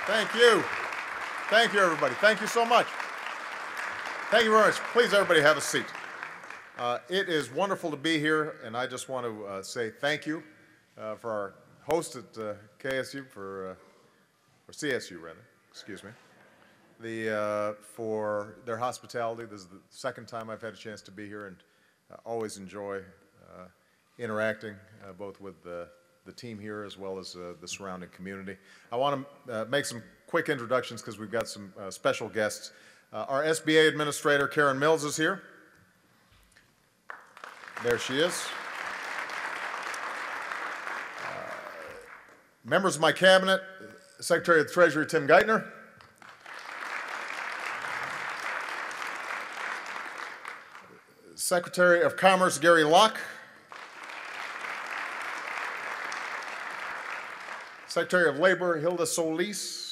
Thank you. Thank you, everybody. Thank you so much. Thank you very much. Please, everybody, have a seat. It is wonderful to be here, and I just want to say thank you for our host at KSU, or CSU, rather, excuse me, for their hospitality. This is the second time I've had a chance to be here, and always enjoy interacting both with the team here as well as the surrounding community. I want to make some quick introductions because we've got some special guests. Our SBA Administrator, Karen Mills, is here. There she is. Members of my cabinet, Secretary of the Treasury, Tim Geithner. Secretary of Commerce, Gary Locke. Secretary of Labor, Hilda Solis.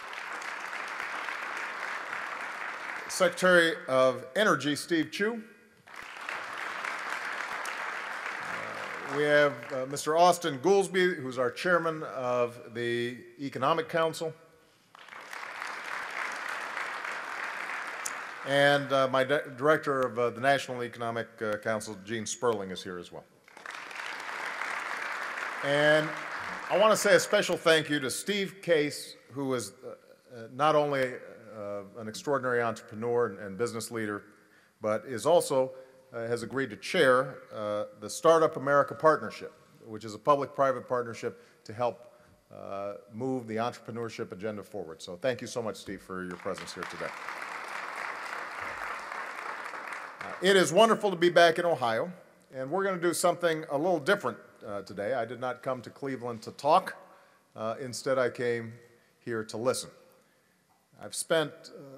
Secretary of Energy, Steve Chu. We have Mr. Austin Goolsbee, who's our chairman of the Economic Council. And my director of the National Economic Council, Gene Sperling, is here as well. And I want to say a special thank you to Steve Case, who is not only an extraordinary entrepreneur and business leader, but is also has agreed to chair the Startup America Partnership, which is a public-private partnership to help move the entrepreneurship agenda forward. So thank you so much, Steve, for your presence here today. It is wonderful to be back in Ohio, and we're going to do something a little different today. I did not come to Cleveland to talk. Instead, I came here to listen. I've spent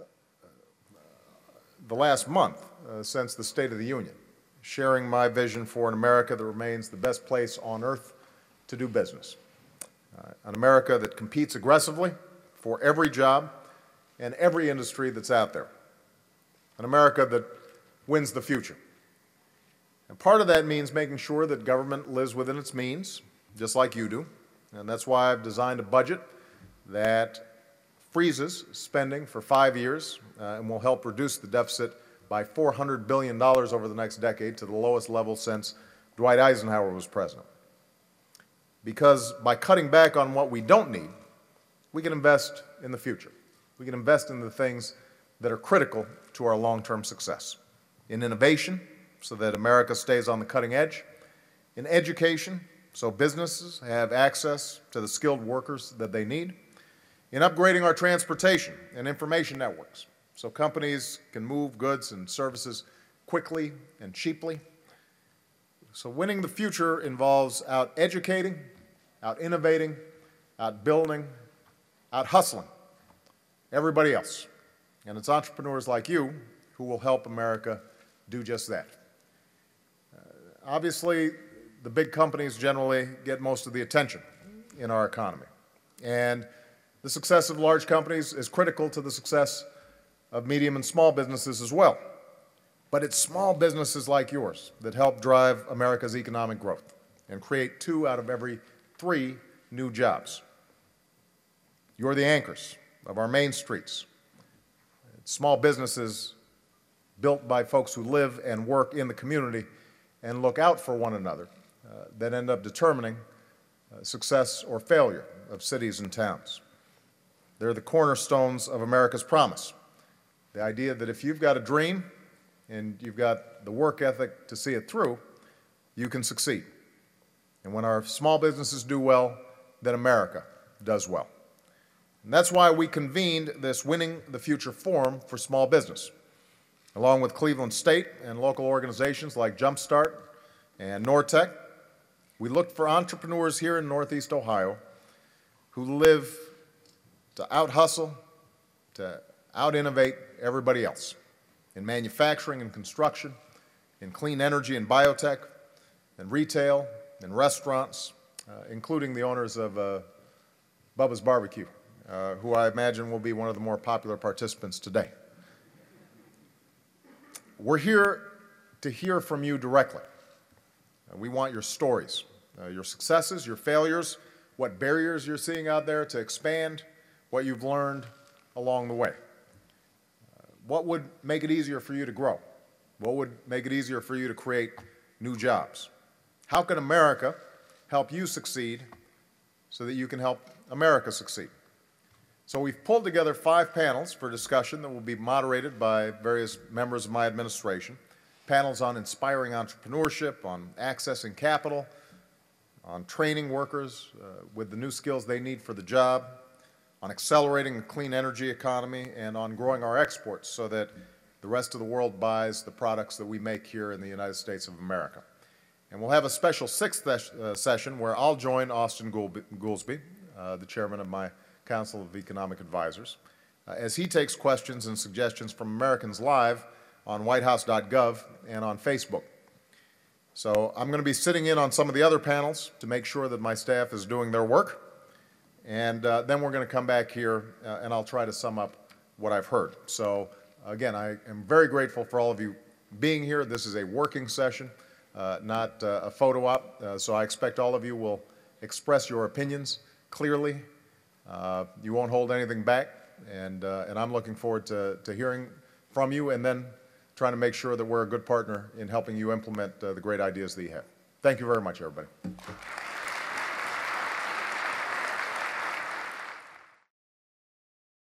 the last month since the State of the Union sharing my vision for an America that remains the best place on earth to do business. An America that competes aggressively for every job and every industry that's out there. An America that wins the future. And part of that means making sure that government lives within its means, just like you do. And that's why I've designed a budget that freezes spending for 5 years and will help reduce the deficit by $400 billion over the next decade to the lowest level since Dwight Eisenhower was president. Because by cutting back on what we don't need, we can invest in the future. We can invest in the things that are critical to our long-term success. In innovation, so that America stays on the cutting edge. In education, so businesses have access to the skilled workers that they need. In upgrading our transportation and information networks, so companies can move goods and services quickly and cheaply. So winning the future involves out-educating, out-innovating, out-building, out-hustling everybody else. And it's entrepreneurs like you who will help America do just that. Obviously, the big companies generally get most of the attention in our economy. And the success of large companies is critical to the success of medium and small businesses as well. But it's small businesses like yours that help drive America's economic growth and create 2 out of every 3 new jobs. You're the anchors of our main streets. It's small businesses built by folks who live and work in the community and look out for one another that end up determining success or failure of cities and towns. They're the cornerstones of America's promise. The idea that if you've got a dream and you've got the work ethic to see it through, you can succeed. And when our small businesses do well, then America does well. And that's why we convened this Winning the Future Forum for Small Business, along with Cleveland State and local organizations like Jumpstart and Nortec. We looked for entrepreneurs here in Northeast Ohio who live to out-hustle, to out-innovate everybody else in manufacturing and construction, in clean energy and biotech, and retail, and restaurants, including the owners of Bubba's Barbecue, who I imagine will be one of the more popular participants today. We're here to hear from you directly. We want your stories, your successes, your failures, what barriers you're seeing out there to expand, what you've learned along the way. What would make it easier for you to grow? What would make it easier for you to create new jobs? How can America help you succeed so that you can help America succeed? So we've pulled together 5 panels for discussion that will be moderated by various members of my administration. Panels on inspiring entrepreneurship, on accessing capital, on training workers with the new skills they need for the job, on accelerating the clean energy economy, and on growing our exports so that the rest of the world buys the products that we make here in the United States of America. And we'll have a special 6th session where I'll join Austin Goolsbee, the chairman of my Council of Economic Advisors, as he takes questions and suggestions from Americans live on whitehouse.gov and on Facebook. So I'm going to be sitting in on some of the other panels to make sure that my staff is doing their work. And then we're going to come back here and I'll try to sum up what I've heard. So again, I am very grateful for all of you being here. This is a working session, not a photo op. So I expect all of you will express your opinions clearly. You won't hold anything back. And I'm looking forward to hearing from you and then trying to make sure that we're a good partner in helping you implement the great ideas that you have. Thank you very much, everybody.